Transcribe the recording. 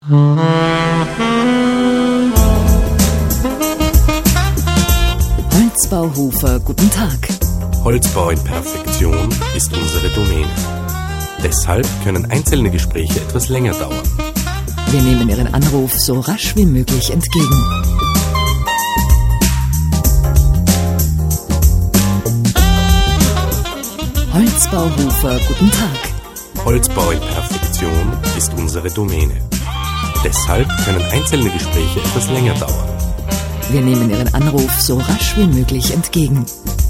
Holzbauhofer, guten Tag. Holzbau in Perfektion ist unsere Domäne. Deshalb können einzelne Gespräche etwas länger dauern. Wir nehmen Ihren Anruf so rasch wie möglich entgegen. Holzbauhofer, guten Tag. Holzbau in Perfektion ist unsere Domäne. Deshalb können einzelne Gespräche etwas länger dauern. Wir nehmen Ihren Anruf so rasch wie möglich entgegen.